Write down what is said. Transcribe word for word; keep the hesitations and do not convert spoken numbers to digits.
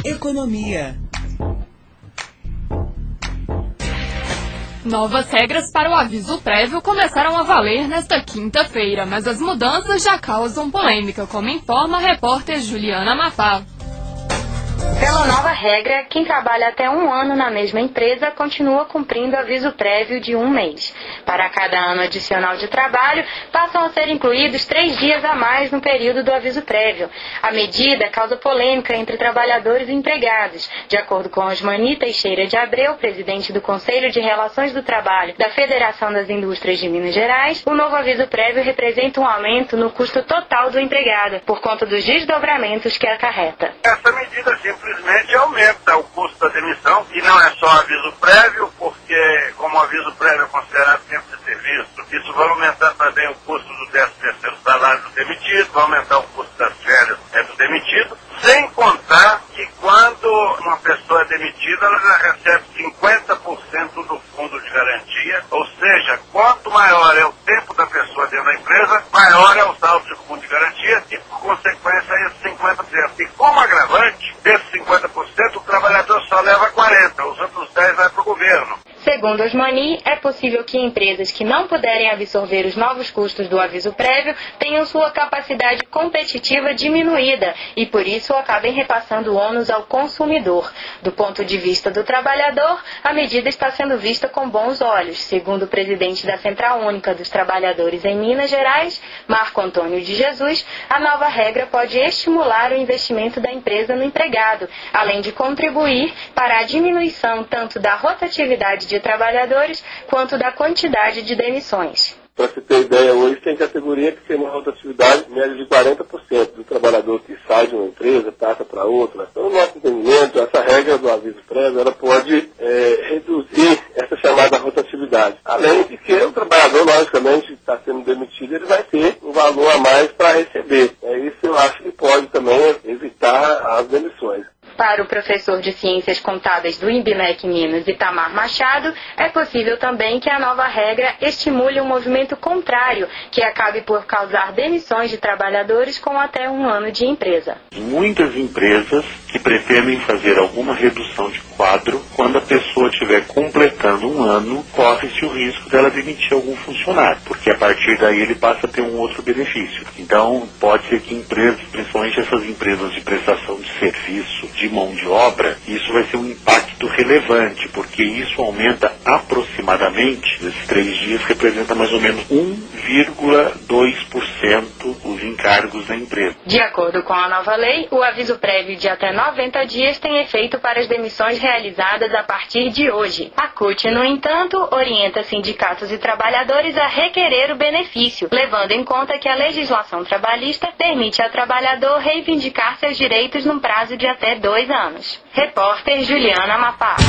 Economia. Novas regras para o aviso prévio começaram a valer nesta quinta-feira, mas as mudanças já causam polêmica, como informa a repórter Juliana Mafá. Pela nova regra, quem trabalha até um ano na mesma empresa continua cumprindo aviso prévio de um mês. Para cada ano adicional de trabalho, passam a ser incluídos três dias a mais no período do aviso prévio. A medida causa polêmica entre trabalhadores e empregados. De acordo com Osmani Teixeira de Abreu, presidente do Conselho de Relações do Trabalho da Federação das Indústrias de Minas Gerais, o novo aviso prévio representa um aumento no custo total do empregado, por conta dos desdobramentos que acarreta. Essa medida simplesmente aumenta o custo da demissão, e não é só aviso prévio, porque como aviso prévio é considerado tempo de serviço, isso vai aumentar também o custo do décimo terceiro salário do demitido, vai aumentar o custo das férias é, do demitido, sem contar que quando uma pessoa é demitida, ela já recebe cinquenta por cento do fundo de garantia, ou seja, quanto maior é o tempo da pessoa dentro da empresa, maior é o saldo de fundo de garantia e, por consequência, esse cinquenta por cento. E como agravante, desses cinquenta por cento, o trabalhador só leva quarenta por cento, os outros dez por cento vai para o governo. Segundo Osmani, é possível que empresas que não puderem absorver os novos custos do aviso prévio tenham sua capacidade competitiva diminuída e, por isso, acabem repassando o ônus ao consumidor. Do ponto de vista do trabalhador, a medida está sendo vista com bons olhos. Segundo o presidente da Central Única dos Trabalhadores em Minas Gerais, Marco Antônio de Jesus, a nova regra pode estimular o investimento da empresa no empregado, além de contribuir para a diminuição tanto da rotatividade de de trabalhadores, quanto da quantidade de demissões. Para se ter ideia, hoje tem categoria que tem uma rotatividade média de quarenta por cento do trabalhador que sai de uma empresa, passa para outra. Então, no nosso entendimento, essa regra do aviso prévio, ela pode é, reduzir essa chamada rotatividade. Além de que o trabalhador, logicamente, está sendo demitido, ele vai ter um valor a mais para receber. É isso, eu acho que pode também evitar as demissões. Para o professor de Ciências Contábeis do INBMEC Minas, Itamar Machado, é possível também que a nova regra estimule um movimento contrário, que acabe por causar demissões de trabalhadores com até um ano de empresa. Muitas empresas que pretendem fazer alguma redução de quadro, quando a pessoa estiver completando um ano, corre-se o risco dela demitir algum funcionário, porque a partir daí ele passa a ter um outro benefício. Então, pode ser que empresas, principalmente essas empresas de prestação de serviço, de mão de obra, isso vai ser um impacto relevante, porque isso aumenta aproximadamente, esses três dias representa mais ou menos um vírgula dois por cento os encargos da empresa. De acordo com a nova lei, o aviso prévio de até noventa dias tem efeito para as demissões realizadas a partir de hoje. A C U T, no entanto, orienta sindicatos e trabalhadores a requerer o benefício, levando em conta que a legislação trabalhista permite ao trabalhador reivindicar seus direitos num prazo de até dois anos. Repórter Juliana Mafá.